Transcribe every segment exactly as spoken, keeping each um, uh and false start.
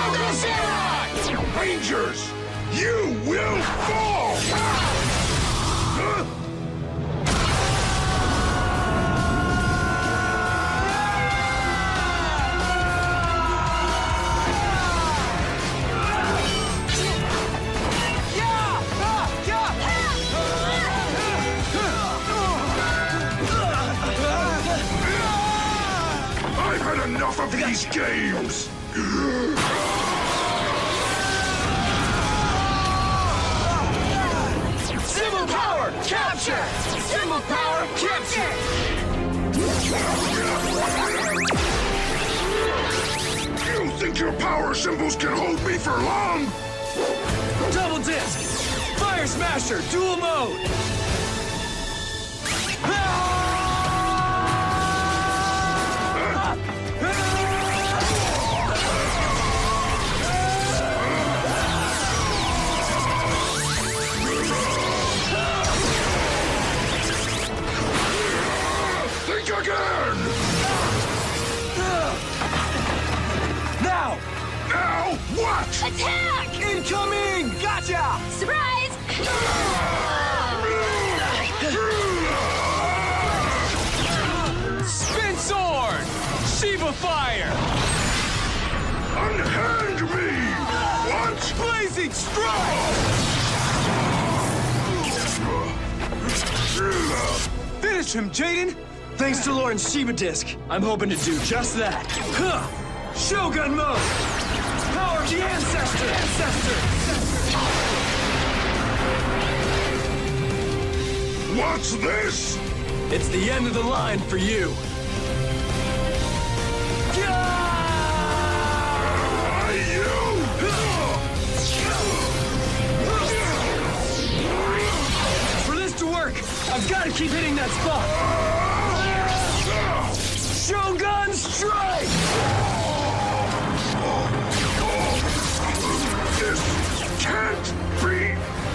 Rangers, you will fall! Huh? I've had enough of these games! Symbol power capture! Symbol power capture! You think your power symbols can hold me for long? Double disc! Fire Smasher dual mode! Think again! Now! Now what? Attack! Incoming! Gotcha! Surprise! Spin sword! Shiva fire! Unhand me! What? Blazing strike! Finish him, Jaden! Thanks to Lauren's Shiva disc, I'm hoping to do just that. Huh. Shogun mode! Power of the ancestor! Ancestor! What's this? It's the end of the line for you. Are you? For this to work, I've got to keep hitting that spot. Shogun strike! This can't be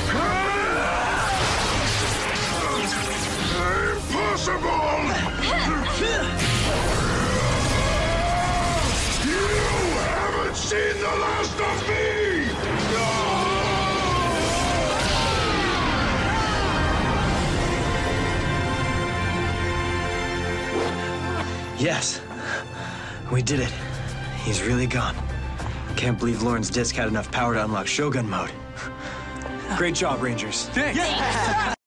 impossible! You haven't seen the last of me! Yes, we did it. He's really gone. Can't believe Lauren's disc had enough power to unlock Shogun mode. Great job, Rangers. Thanks. Yeah.